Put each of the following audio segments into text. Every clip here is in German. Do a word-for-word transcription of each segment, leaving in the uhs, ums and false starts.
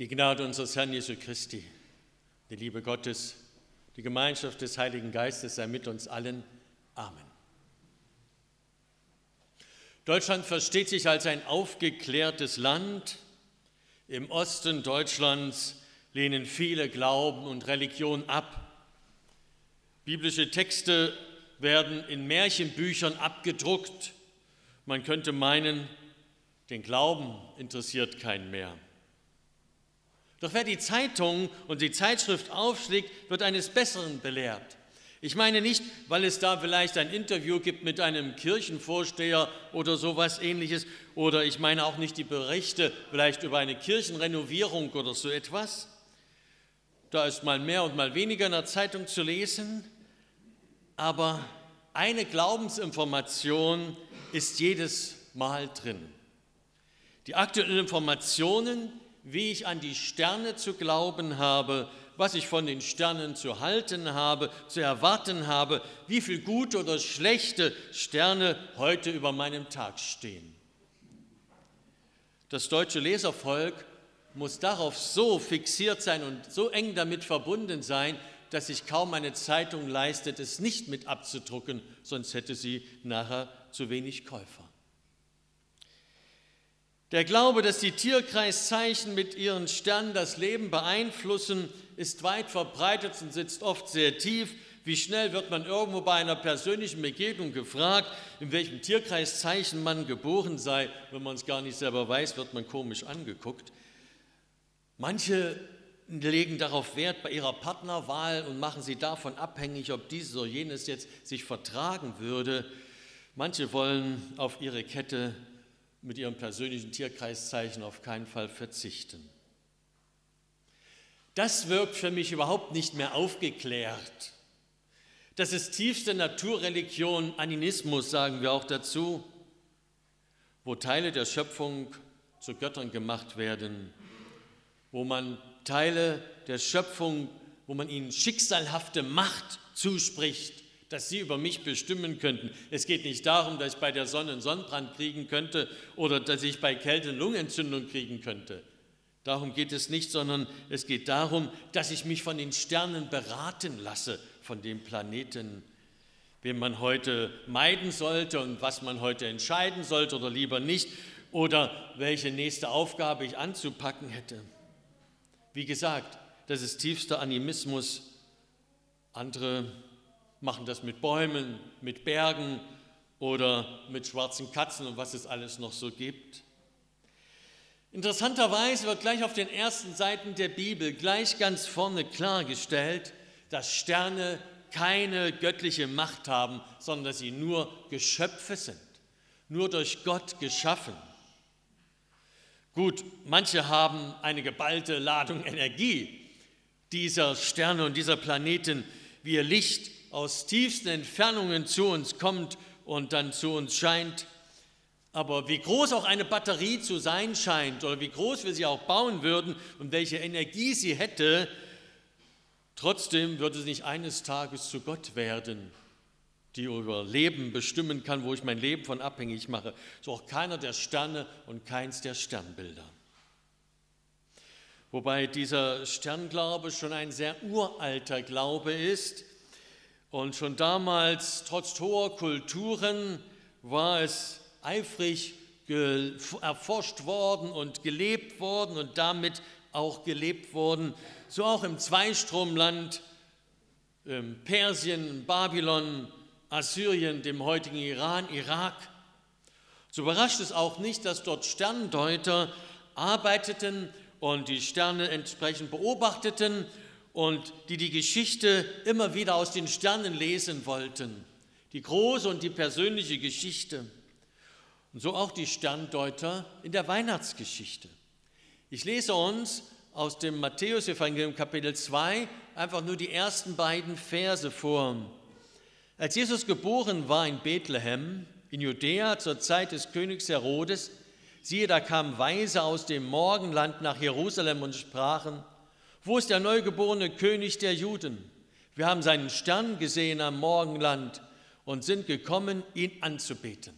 Die Gnade unseres Herrn Jesu Christi, die Liebe Gottes, die Gemeinschaft des Heiligen Geistes sei mit uns allen. Amen. Deutschland versteht sich als ein aufgeklärtes Land. Im Osten Deutschlands lehnen viele Glauben und Religion ab. Biblische Texte werden in Märchenbüchern abgedruckt. Man könnte meinen, den Glauben interessiert keinen mehr. Doch wer die Zeitung und die Zeitschrift aufschlägt, wird eines Besseren belehrt. Ich meine nicht, weil es da vielleicht ein Interview gibt mit einem Kirchenvorsteher oder sowas Ähnliches, oder ich meine auch nicht die Berichte vielleicht über eine Kirchenrenovierung oder so etwas. Da ist mal mehr und mal weniger in der Zeitung zu lesen, aber eine Glaubensinformation ist jedes Mal drin. Die aktuellen Informationen, wie ich an die Sterne zu glauben habe, was ich von den Sternen zu halten habe, zu erwarten habe, wie viel gute oder schlechte Sterne heute über meinem Tag stehen. Das deutsche Leservolk muss darauf so fixiert sein und so eng damit verbunden sein, dass sich kaum eine Zeitung leistet, es nicht mit abzudrucken, sonst hätte sie nachher zu wenig Käufer. Der Glaube, dass die Tierkreiszeichen mit ihren Sternen das Leben beeinflussen, ist weit verbreitet und sitzt oft sehr tief. Wie schnell wird man irgendwo bei einer persönlichen Begegnung gefragt, in welchem Tierkreiszeichen man geboren sei. Wenn man es gar nicht selber weiß, wird man komisch angeguckt. Manche legen darauf Wert bei ihrer Partnerwahl und machen sie davon abhängig, ob dieses oder jenes jetzt sich vertragen würde. Manche wollen auf ihre Kette mit ihrem persönlichen Tierkreiszeichen auf keinen Fall verzichten. Das wirkt für mich überhaupt nicht mehr aufgeklärt. Das ist tiefste Naturreligion, Animismus sagen wir auch dazu, wo Teile der Schöpfung zu Göttern gemacht werden, wo man Teile der Schöpfung, wo man ihnen schicksalhafte Macht zuspricht, dass sie über mich bestimmen könnten. Es geht nicht darum, dass ich bei der Sonne einen Sonnenbrand kriegen könnte oder dass ich bei Kälte eine Lungenentzündung kriegen könnte. Darum geht es nicht, sondern es geht darum, dass ich mich von den Sternen beraten lasse, von dem Planeten, wen man heute meiden sollte und was man heute entscheiden sollte oder lieber nicht oder welche nächste Aufgabe ich anzupacken hätte. Wie gesagt, das ist tiefster Animismus. Andere machen das mit Bäumen, mit Bergen oder mit schwarzen Katzen und was es alles noch so gibt. Interessanterweise wird gleich auf den ersten Seiten der Bibel gleich ganz vorne klargestellt, dass Sterne keine göttliche Macht haben, sondern dass sie nur Geschöpfe sind, nur durch Gott geschaffen. Gut, manche haben eine geballte Ladung Energie dieser Sterne und dieser Planeten, wie ihr Licht aus tiefsten Entfernungen zu uns kommt und dann zu uns scheint. Aber wie groß auch eine Batterie zu sein scheint oder wie groß wir sie auch bauen würden und welche Energie sie hätte, trotzdem würde sie nicht eines Tages zu Gott werden, die über Leben bestimmen kann, wo ich mein Leben von abhängig mache. So auch keiner der Sterne und keins der Sternbilder. Wobei dieser Sternglaube schon ein sehr uralter Glaube ist. Und schon damals, trotz hoher Kulturen, war es eifrig erforscht worden und gelebt worden und damit auch gelebt worden. So auch im Zweistromland, ähm, Persien, Babylon, Assyrien, dem heutigen Iran, Irak. So überrascht es auch nicht, dass dort Sterndeuter arbeiteten und die Sterne entsprechend beobachteten und die die Geschichte immer wieder aus den Sternen lesen wollten, die große und die persönliche Geschichte. Und so auch die Sterndeuter in der Weihnachtsgeschichte. Ich lese uns aus dem Matthäus-Evangelium Kapitel zwei einfach nur die ersten beiden Verse vor. Als Jesus geboren war in Bethlehem, in Judäa zur Zeit des Königs Herodes, siehe, da kamen Weise aus dem Morgenland nach Jerusalem und sprachen: Wo ist der neugeborene König der Juden? Wir haben seinen Stern gesehen am Morgenland und sind gekommen, ihn anzubeten.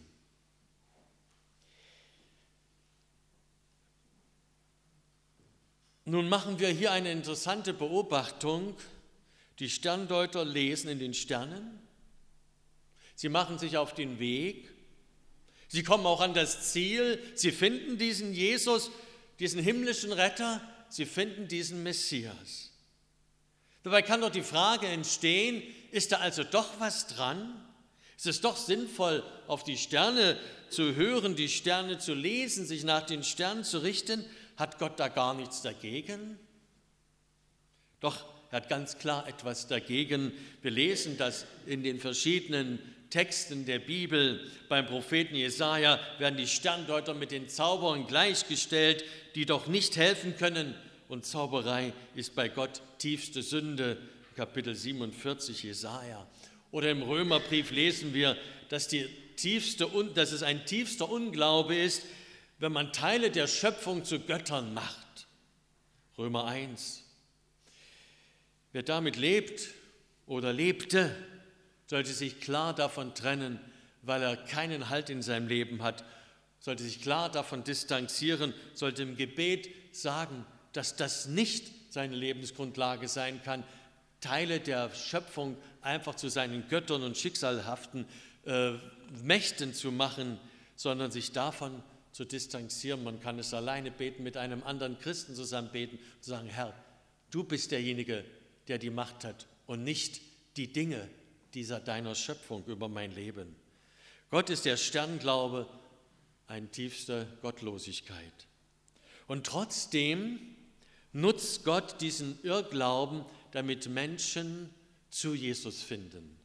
Nun machen wir hier eine interessante Beobachtung. Die Sterndeuter lesen in den Sternen. Sie machen sich auf den Weg. Sie kommen auch an das Ziel. Sie finden diesen Jesus, diesen himmlischen Retter. Sie finden diesen Messias. Dabei kann doch die Frage entstehen, ist da also doch was dran? Ist es doch sinnvoll, auf die Sterne zu hören, die Sterne zu lesen, sich nach den Sternen zu richten? Hat Gott da gar nichts dagegen? Doch, er hat ganz klar etwas dagegen. Wir lesen das in den verschiedenen Texten der Bibel. Beim Propheten Jesaja werden die Sterndeuter mit den Zauberern gleichgestellt, die doch nicht helfen können. Und Zauberei ist bei Gott tiefste Sünde. Kapitel siebenundvierzig Jesaja. Oder im Römerbrief lesen wir, dass, die tiefste, dass es ein tiefster Unglaube ist, wenn man Teile der Schöpfung zu Göttern macht. Römer eins. Wer damit lebt oder lebte, sollte sich klar davon trennen, weil er keinen Halt in seinem Leben hat, sollte sich klar davon distanzieren, sollte im Gebet sagen, dass das nicht seine Lebensgrundlage sein kann, Teile der Schöpfung einfach zu seinen Göttern und schicksalhaften äh, Mächten zu machen, sondern sich davon zu distanzieren. Man kann es alleine beten, mit einem anderen Christen zusammen beten und sagen, Herr, du bist derjenige, der die Macht hat und nicht die Dinge dieser deiner Schöpfung über mein Leben. Gott ist der Sternglaube, eine tiefste Gottlosigkeit. Und trotzdem nutzt Gott diesen Irrglauben, damit Menschen zu Jesus finden.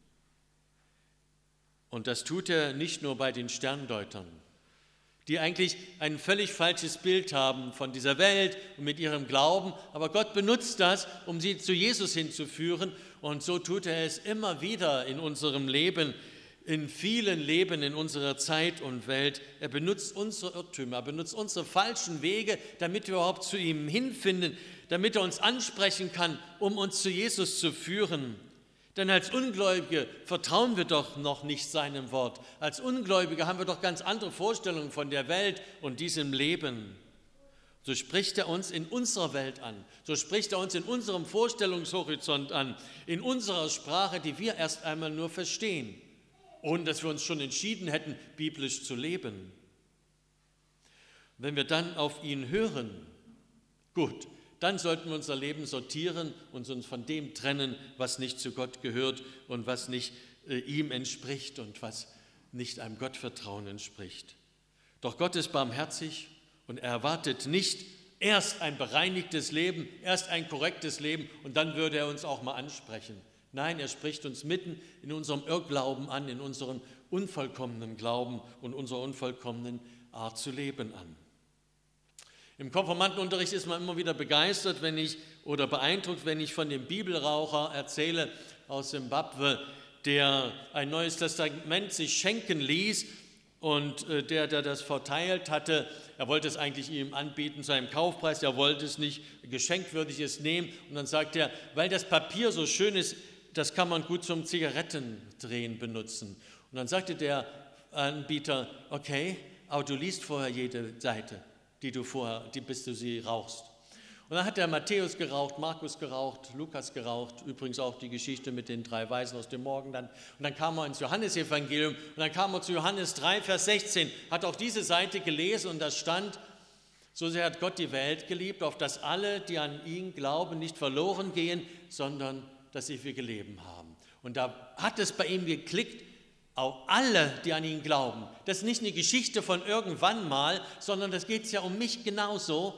Und das tut er nicht nur bei den Sterndeutern, die eigentlich ein völlig falsches Bild haben von dieser Welt und mit ihrem Glauben, aber Gott benutzt das, um sie zu Jesus hinzuführen, und so tut er es immer wieder in unserem Leben, in vielen Leben in unserer Zeit und Welt. Er benutzt unsere Irrtümer, er benutzt unsere falschen Wege, damit wir überhaupt zu ihm hinfinden, damit er uns ansprechen kann, um uns zu Jesus zu führen. Denn als Ungläubige vertrauen wir doch noch nicht seinem Wort. Als Ungläubige haben wir doch ganz andere Vorstellungen von der Welt und diesem Leben. So spricht er uns in unserer Welt an. So spricht er uns in unserem Vorstellungshorizont an, in unserer Sprache, die wir erst einmal nur verstehen, ohne dass wir uns schon entschieden hätten, biblisch zu leben. Wenn wir dann auf ihn hören, gut, dann sollten wir unser Leben sortieren und uns von dem trennen, was nicht zu Gott gehört und was nicht äh, ihm entspricht und was nicht einem Gottvertrauen entspricht. Doch Gott ist barmherzig und er erwartet nicht erst ein bereinigtes Leben, erst ein korrektes Leben und dann würde er uns auch mal ansprechen. Nein, er spricht uns mitten in unserem Irrglauben an, in unserem unvollkommenen Glauben und unserer unvollkommenen Art zu leben an. Im Konfirmandenunterricht ist man immer wieder begeistert, wenn ich oder beeindruckt, wenn ich von dem Bibelraucher erzähle aus Simbabwe, der ein neues Testament sich schenken ließ und der, der das verteilt hatte, er wollte es eigentlich ihm anbieten zu einem Kaufpreis, er wollte es nicht, geschenkt würde ich es nehmen. Und dann sagt er, weil das Papier so schön ist, das kann man gut zum Zigarettendrehen benutzen. Und dann sagte der Anbieter, okay, aber du liest vorher jede Seite, die du vorher, die bis du sie rauchst. Und dann hat der Matthäus geraucht, Markus geraucht, Lukas geraucht, übrigens auch die Geschichte mit den drei Weisen aus dem Morgenland. Und dann kam er ins Johannesevangelium und dann kam er zu Johannes drei, Vers sechzehn, hat auch diese Seite gelesen und da stand, so sehr hat Gott die Welt geliebt, auf dass alle, die an ihn glauben, nicht verloren gehen, sondern das ewige Leben haben. Und da hat es bei ihm geklickt, auch alle, die an ihn glauben. Das ist nicht eine Geschichte von irgendwann mal, sondern das geht es ja um mich genauso.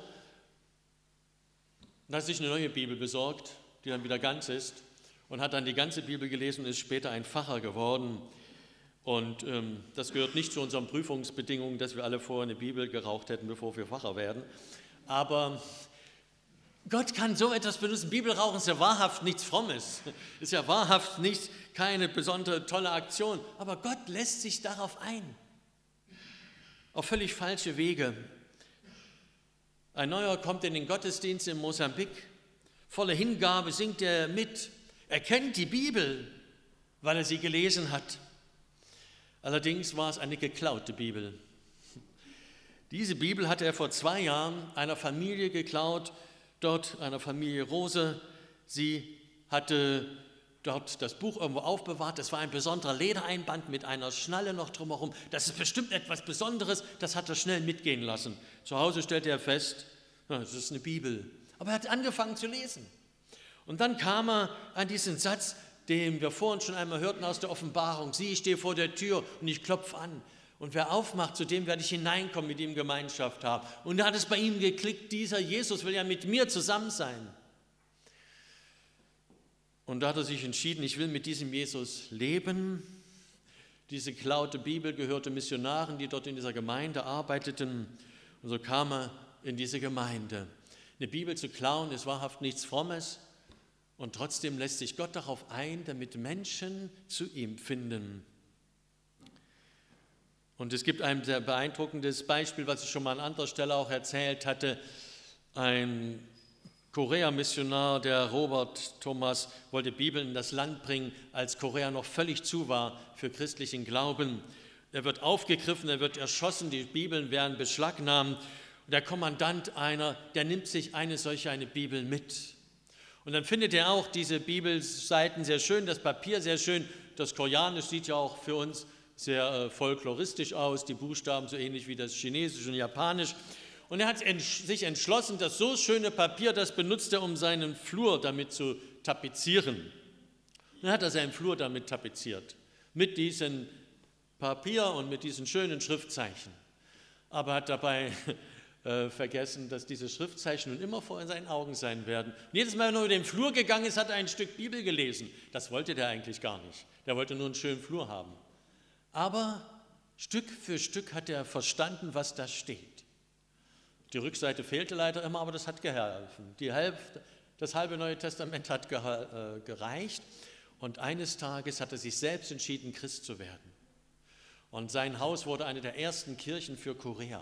Und hat sich eine neue Bibel besorgt, die dann wieder ganz ist, und hat dann die ganze Bibel gelesen und ist später ein Pfarrer geworden. Und ähm, das gehört nicht zu unseren Prüfungsbedingungen, dass wir alle vorher eine Bibel geraucht hätten, bevor wir Pfarrer werden. Aber Gott kann so etwas benutzen. Bibelrauchen ist ja wahrhaft nichts Frommes, ist ja wahrhaft nicht keine besondere tolle Aktion. Aber Gott lässt sich darauf ein, auf völlig falsche Wege. Ein Neuer kommt in den Gottesdienst in Mosambik, voller Hingabe singt er mit. Er kennt die Bibel, weil er sie gelesen hat. Allerdings war es eine geklaute Bibel. Diese Bibel hatte er vor zwei Jahren einer Familie geklaut. dort einer Familie Rose. Sie hatte dort das Buch irgendwo aufbewahrt. Das war ein besonderer Ledereinband mit einer Schnalle noch drumherum. Das ist bestimmt etwas Besonderes. Das hat er schnell mitgehen lassen. Zu Hause stellte er fest, das ist eine Bibel. Aber er hat angefangen zu lesen. Und dann kam er an diesen Satz, den wir vorhin schon einmal hörten aus der Offenbarung. Sieh, ich stehe vor der Tür und ich klopfe an. Und wer aufmacht, zu dem werde ich hineinkommen, mit ihm Gemeinschaft haben. Und da hat es bei ihm geklickt, dieser Jesus will ja mit mir zusammen sein. Und da hat er sich entschieden, ich will mit diesem Jesus leben. Diese geklaute Bibel gehörte Missionaren, die dort in dieser Gemeinde arbeiteten. Und so kam er in diese Gemeinde. Eine Bibel zu klauen ist wahrhaft nichts Frommes. Und trotzdem lässt sich Gott darauf ein, damit Menschen zu ihm finden. Und es gibt ein sehr beeindruckendes Beispiel, was ich schon mal an anderer Stelle auch erzählt hatte. Ein Korea-Missionar, der Robert Thomas, wollte Bibeln in das Land bringen, als Korea noch völlig zu war für christlichen Glauben. Er wird aufgegriffen, er wird erschossen, die Bibeln werden beschlagnahmt. Und der Kommandant einer, der nimmt sich eine solche eine Bibel mit. Und dann findet er auch diese Bibelseiten sehr schön, das Papier sehr schön. Das Koreanisch sieht ja auch für uns sehr äh, folkloristisch aus, die Buchstaben so ähnlich wie das Chinesisch und Japanisch. Und er hat sich entschlossen, das so schöne Papier, das benutzt er, um seinen Flur damit zu tapezieren. Und dann hat er seinen Flur damit tapeziert, mit diesem Papier und mit diesen schönen Schriftzeichen. Aber hat dabei äh, vergessen, dass diese Schriftzeichen nun immer vor seinen Augen sein werden. Und jedes Mal, wenn er über den Flur gegangen ist, hat er ein Stück Bibel gelesen. Das wollte der eigentlich gar nicht. Der wollte nur einen schönen Flur haben. Aber Stück für Stück hat er verstanden, was da steht. Die Rückseite fehlte leider immer, aber das hat geholfen. Die Hälfte, das halbe Neue Testament hat gereicht. Und eines Tages hat er sich selbst entschieden, Christ zu werden. Und sein Haus wurde eine der ersten Kirchen für Korea.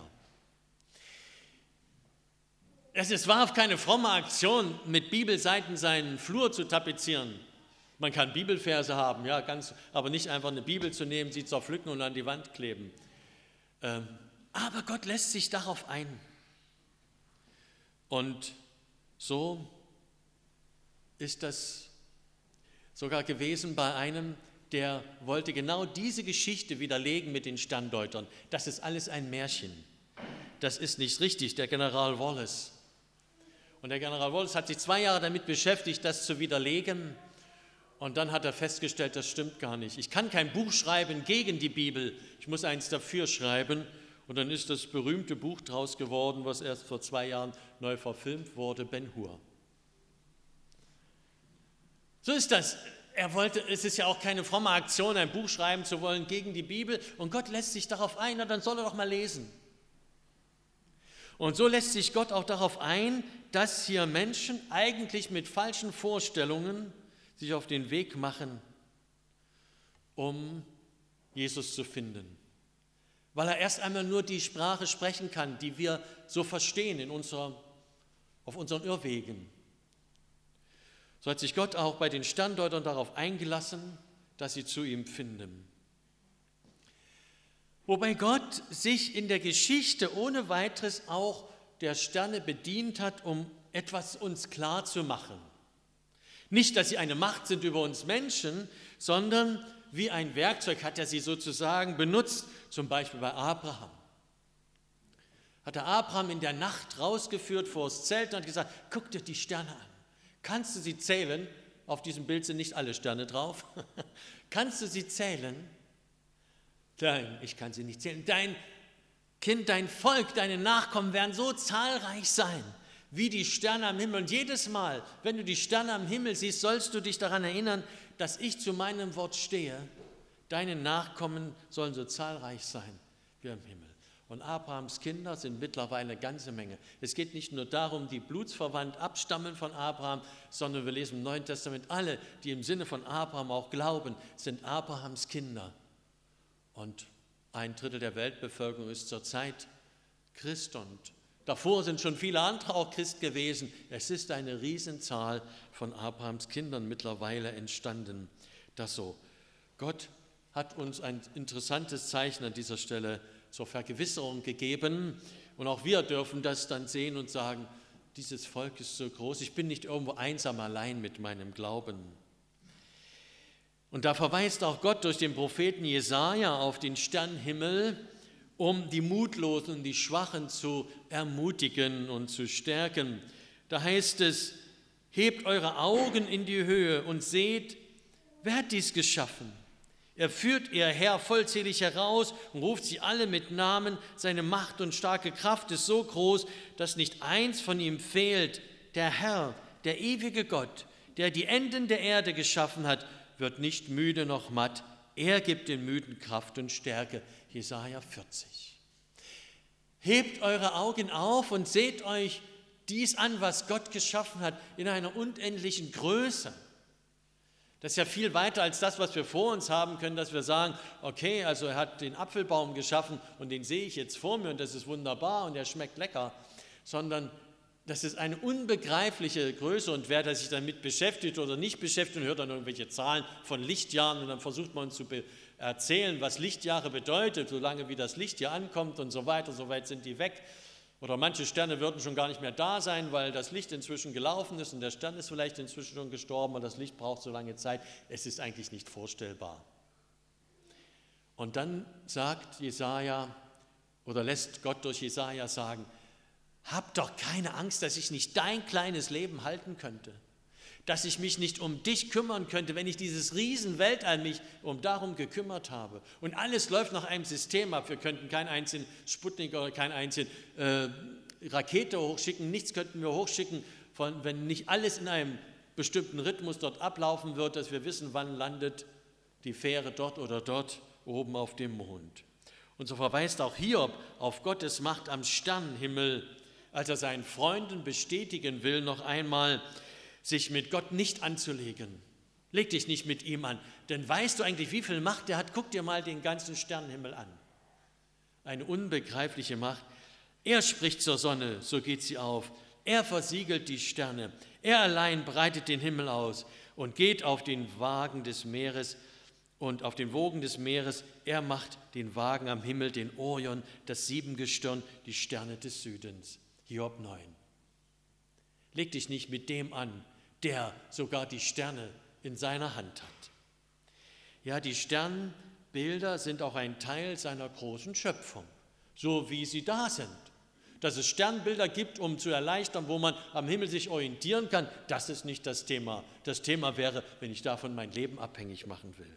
Es war keine fromme Aktion, mit Bibelseiten seinen Flur zu tapezieren. Man kann Bibelverse haben, ja, ganz, aber nicht einfach eine Bibel zu nehmen, sie zerpflücken und an die Wand kleben. Ähm, aber Gott lässt sich darauf ein. Und so ist das sogar gewesen bei einem, der wollte genau diese Geschichte widerlegen mit den Sterndeutern. Das ist alles ein Märchen. Das ist nicht richtig, der General Wallace. Und der General Wallace hat sich zwei Jahre damit beschäftigt, das zu widerlegen. Und dann hat er festgestellt, das stimmt gar nicht. Ich kann kein Buch schreiben gegen die Bibel, ich muss eins dafür schreiben. Und dann ist das berühmte Buch draus geworden, was erst vor zwei Jahren neu verfilmt wurde, Ben-Hur. So ist das. Er wollte, es ist ja auch keine fromme Aktion, ein Buch schreiben zu wollen gegen die Bibel. Und Gott lässt sich darauf ein, na, dann soll er doch mal lesen. Und so lässt sich Gott auch darauf ein, dass hier Menschen eigentlich mit falschen Vorstellungen sich auf den Weg machen, um Jesus zu finden. Weil er erst einmal nur die Sprache sprechen kann, die wir so verstehen in unserer, auf unseren Irrwegen. So hat sich Gott auch bei den Sterndeutern darauf eingelassen, dass sie zu ihm finden. Wobei Gott sich in der Geschichte ohne weiteres auch der Sterne bedient hat, um etwas uns klar zu machen. Nicht, dass sie eine Macht sind über uns Menschen, sondern wie ein Werkzeug hat er sie sozusagen benutzt, zum Beispiel bei Abraham. Hat er Abraham in der Nacht rausgeführt vor das Zelt und hat gesagt, guck dir die Sterne an. Kannst du sie zählen? Auf diesem Bild sind nicht alle Sterne drauf. Kannst du sie zählen? Nein, ich kann sie nicht zählen. Dein Kind, dein Volk, deine Nachkommen werden so zahlreich sein, wie die Sterne am Himmel. Und jedes Mal, wenn du die Sterne am Himmel siehst, sollst du dich daran erinnern, dass ich zu meinem Wort stehe. Deine Nachkommen sollen so zahlreich sein wie am Himmel. Und Abrahams Kinder sind mittlerweile eine ganze Menge. Es geht nicht nur darum, die blutsverwandt abstammen von Abraham, sondern wir lesen im Neuen Testament, alle, die im Sinne von Abraham auch glauben, sind Abrahams Kinder. Und ein Drittel der Weltbevölkerung ist zurzeit Christ und davor sind schon viele andere auch Christ gewesen. Es ist eine Riesenzahl von Abrahams Kindern mittlerweile entstanden. Das so. Gott hat uns ein interessantes Zeichen an dieser Stelle zur Vergewisserung gegeben. Und auch wir dürfen das dann sehen und sagen, dieses Volk ist so groß, ich bin nicht irgendwo einsam allein mit meinem Glauben. Und da verweist auch Gott durch den Propheten Jesaja auf den Sternenhimmel, um die Mutlosen und die Schwachen zu ermutigen und zu stärken. Da heißt es, hebt eure Augen in die Höhe und seht, wer hat dies geschaffen? Er führt ihr Heer vollzählig heraus und ruft sie alle mit Namen. Seine Macht und starke Kraft ist so groß, dass nicht eins von ihm fehlt. Der Herr, der ewige Gott, der die Enden der Erde geschaffen hat, wird nicht müde noch matt. Er gibt den Müden Kraft und Stärke. Jesaja vierzig. Hebt eure Augen auf und seht euch dies an, was Gott geschaffen hat, in einer unendlichen Größe. Das ist ja viel weiter als das, was wir vor uns haben können, dass wir sagen, okay, also er hat den Apfelbaum geschaffen und den sehe ich jetzt vor mir und das ist wunderbar und er schmeckt lecker, sondern das ist eine unbegreifliche Größe und wer sich damit beschäftigt oder nicht beschäftigt und hört dann irgendwelche Zahlen von Lichtjahren und dann versucht man zu erzählen, was Lichtjahre bedeutet, solange wie das Licht hier ankommt und so weiter, so weit sind die weg. Oder manche Sterne würden schon gar nicht mehr da sein, weil das Licht inzwischen gelaufen ist und der Stern ist vielleicht inzwischen schon gestorben und das Licht braucht so lange Zeit. Es ist eigentlich nicht vorstellbar. Und dann sagt Jesaja oder lässt Gott durch Jesaja sagen, hab doch keine Angst, dass ich nicht dein kleines Leben halten könnte, dass ich mich nicht um dich kümmern könnte, wenn ich dieses Riesenweltall mich um darum gekümmert habe. Und alles läuft nach einem System ab. Wir könnten keinen einzigen Sputnik oder keine einzige äh, Rakete hochschicken, nichts könnten wir hochschicken, von, wenn nicht alles in einem bestimmten Rhythmus dort ablaufen wird, dass wir wissen, wann landet die Fähre dort oder dort oben auf dem Mond. Und so verweist auch Hiob auf Gottes Macht am Sternenhimmel, als er seinen Freunden bestätigen will, noch einmal, sich mit Gott nicht anzulegen. Leg dich nicht mit ihm an, denn weißt du eigentlich, wie viel Macht er hat? Guck dir mal den ganzen Sternenhimmel an. Eine unbegreifliche Macht. Er spricht zur Sonne, so geht sie auf. Er versiegelt die Sterne. Er allein breitet den Himmel aus und geht auf den Wagen des Meeres und auf den Wogen des Meeres. Er macht den Wagen am Himmel, den Orion, das Siebengestirn, die Sterne des Südens. Hiob neun. Leg dich nicht mit dem an, der sogar die Sterne in seiner Hand hat. Ja, die Sternbilder sind auch ein Teil seiner großen Schöpfung, so wie sie da sind. Dass es Sternbilder gibt, um zu erleichtern, wo man am Himmel sich orientieren kann, das ist nicht das Thema. Das Thema wäre, wenn ich davon mein Leben abhängig machen will.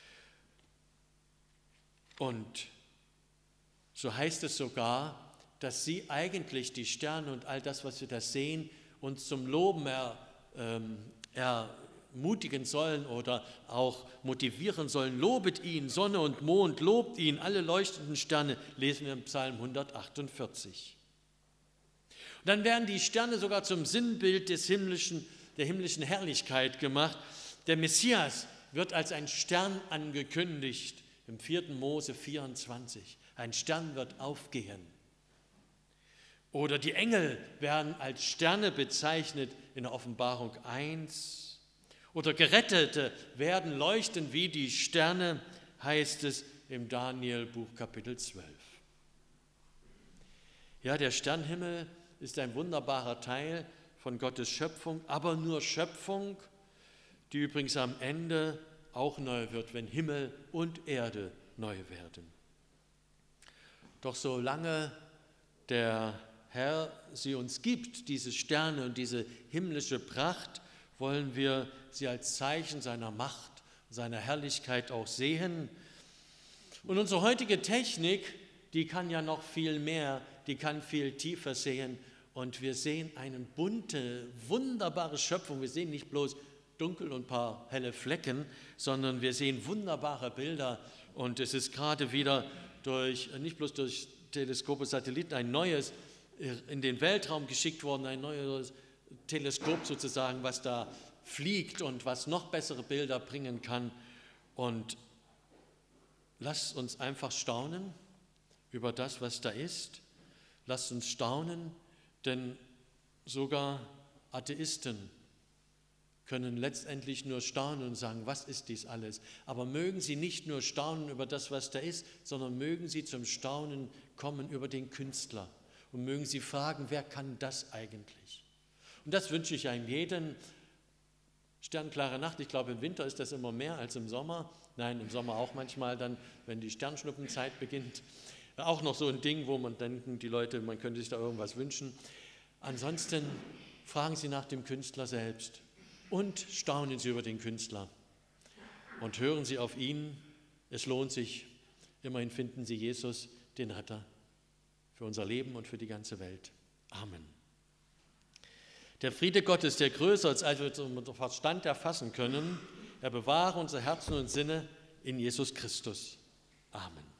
Und so heißt es sogar, dass sie eigentlich, die Sterne und all das, was wir da sehen, uns zum Loben er, ähm, ermutigen sollen oder auch motivieren sollen. Lobet ihn, Sonne und Mond, lobt ihn, alle leuchtenden Sterne, lesen wir im Psalm hundertachtundvierzig. Und dann werden die Sterne sogar zum Sinnbild des himmlischen, der himmlischen Herrlichkeit gemacht. Der Messias wird als ein Stern angekündigt im vierten Mose vierundzwanzig. Ein Stern wird aufgehen. Oder die Engel werden als Sterne bezeichnet in der Offenbarung eins. Oder Gerettete werden leuchten wie die Sterne, heißt es im Daniel-Buch Kapitel zwölf. Ja, der Sternenhimmel ist ein wunderbarer Teil von Gottes Schöpfung, aber nur Schöpfung, die übrigens am Ende auch neu wird, wenn Himmel und Erde neu werden. Doch solange der Herr sie uns gibt, diese Sterne und diese himmlische Pracht, wollen wir sie als Zeichen seiner Macht, seiner Herrlichkeit auch sehen. Und unsere heutige Technik, die kann ja noch viel mehr, die kann viel tiefer sehen. Und wir sehen eine bunte, wunderbare Schöpfung. Wir sehen nicht bloß dunkel und ein paar helle Flecken, sondern wir sehen wunderbare Bilder. Und es ist gerade wieder durch, nicht bloß durch Teleskope, Satelliten, ein neues in den Weltraum geschickt worden, ein neues Teleskop sozusagen, was da fliegt und was noch bessere Bilder bringen kann. Und lasst uns einfach staunen über das, was da ist. Lasst uns staunen, denn sogar Atheisten können letztendlich nur staunen und sagen, was ist dies alles? Aber mögen sie nicht nur staunen über das, was da ist, sondern mögen sie zum Staunen kommen über den Künstler. Und mögen sie fragen, wer kann das eigentlich? Und das wünsche ich einem jeden. Sternklare Nacht, ich glaube im Winter ist das immer mehr als im Sommer. Nein, im Sommer auch manchmal dann, wenn die Sternschnuppenzeit beginnt. Auch noch so ein Ding, wo man denken, die Leute, man könnte sich da irgendwas wünschen. Ansonsten fragen Sie nach dem Künstler selbst und staunen Sie über den Künstler und hören Sie auf ihn. Es lohnt sich. Immerhin finden Sie Jesus, den hat er für unser Leben und für die ganze Welt. Amen. Der Friede Gottes, der größer ist, als wir unseren Verstand erfassen können, er bewahre unsere Herzen und Sinne in Jesus Christus. Amen.